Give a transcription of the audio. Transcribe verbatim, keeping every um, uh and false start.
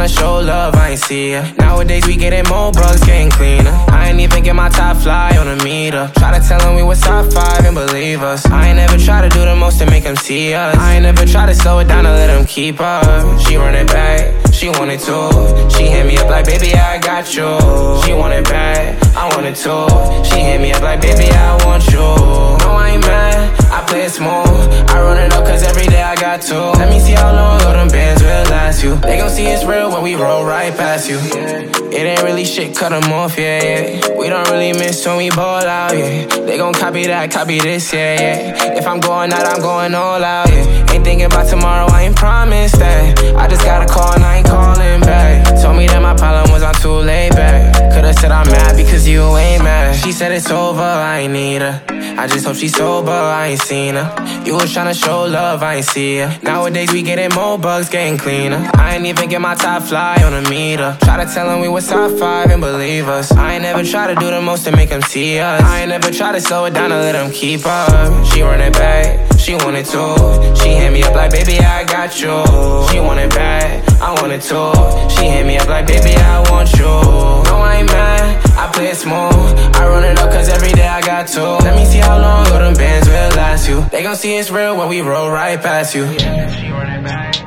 tryna show love, I ain't see ya. Nowadays we getting more bugs, getting cleaner. I ain't even get my top fly on a meter. Try to tell them we was top five and believe us. I ain't never try to do the most to make them see us. I ain't never try to slow it down to let them keep up. She run it back, she want it too. She hit me up like, baby, I got you. She want it back, I want it too. She hit me up like, baby, I want you. No, I ain't mad, I play it smooth. I run it up cause every day I got to. Let me see how long all them bands will last you. They gon' see it's real when we roll right past you. It ain't really shit, cut them off, yeah, yeah. We don't really miss when we ball out, yeah. They gon' copy that, copy this, yeah, yeah. If I'm going out, I'm going all out, yeah. Ain't thinking about tomorrow, I ain't promised that. I just got a call and I ain't calling back. Told me that my problem was I'm too laid back. Could've said I'm mad because you ain't mad. She said it's over, I ain't need her. I just hope she's sober, I ain't seen her. You was tryna show love, I ain't see her. Nowadays we getting more bugs, getting cleaner. I ain't even get my top fly on a meter. Try to tell them we was top five and believe us. I ain't never try to do the most to make them see us. I ain't never try to slow it down to let them keep up. She run it back, she want it too. She hit me up like, baby, I got you. She want it back, I want it too. She hit me up like, baby, I want you. No, I ain't mad, I play it smooth. I run it up cause every day I got to. Let me see how long all them bands will last you. They gon' see it's real when we roll right past you. Yeah, she run it back.